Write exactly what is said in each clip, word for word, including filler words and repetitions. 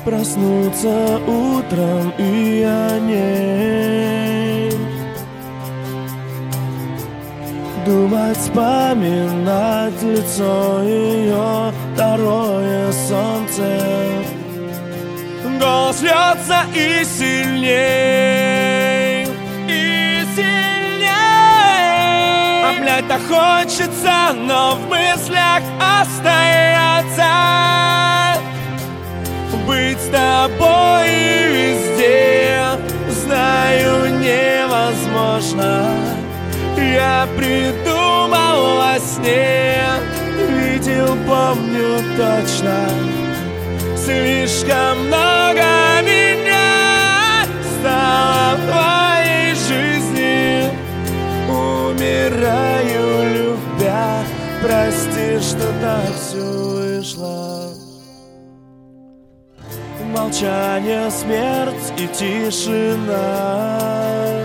проснуться утром и о ней думать, вспоминать лицо ее, второе солнце. Голос льется и сильней, и сильней. Обнять-то хочется, но в мыслях остается быть с тобой везде. Знаю, невозможно. Я придумал во сне, видел, помню точно. Слишком много меня стало в твоей жизни. Умираю, любя, прости, что так все вышло. Молчание, смерть и тишина.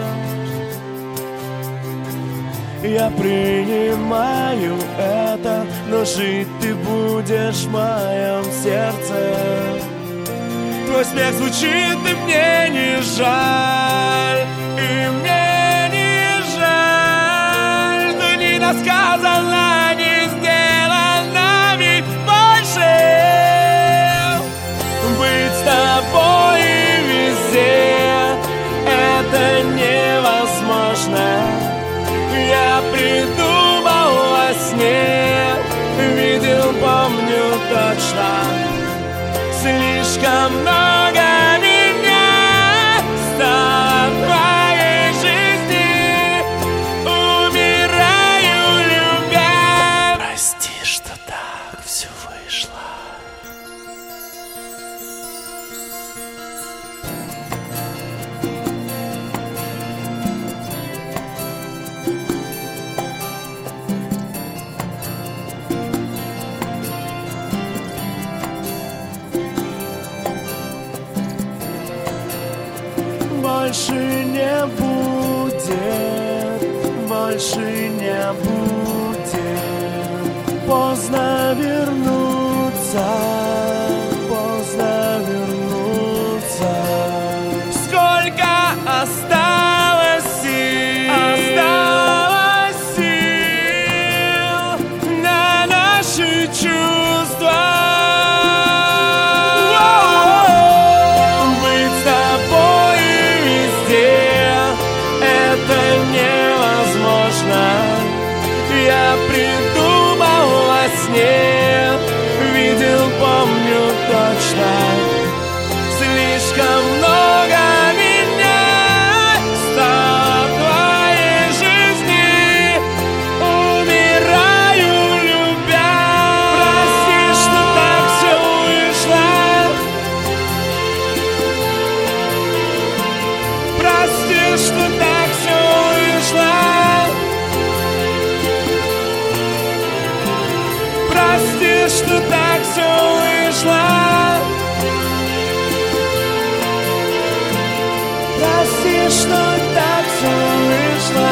Я принимаю это, но жить ты будешь в моем сердце. Твой смех звучит, и мне не жаль, и мне не жаль, что недосказанно, не сделано, ведь больше быть с тобой везде это невозможно. Я придумал во сне, видел, помню точно. Слишком много меня стало в твоей жизни. Умираю, любя, прости, что так все вышло. Больше не будет, больше не будет. Поздно вернуться, поздно вернуться. Сколько осталось сил, осталось сил на наши чувства. Я придумал во сне, видел, помню точно. Слишком много меня стало в твоей жизни. Умираю, любя, прости, что так все вышло. Прости, что так все вышло. Прости, что так все вышло. Прости, что так все вышло.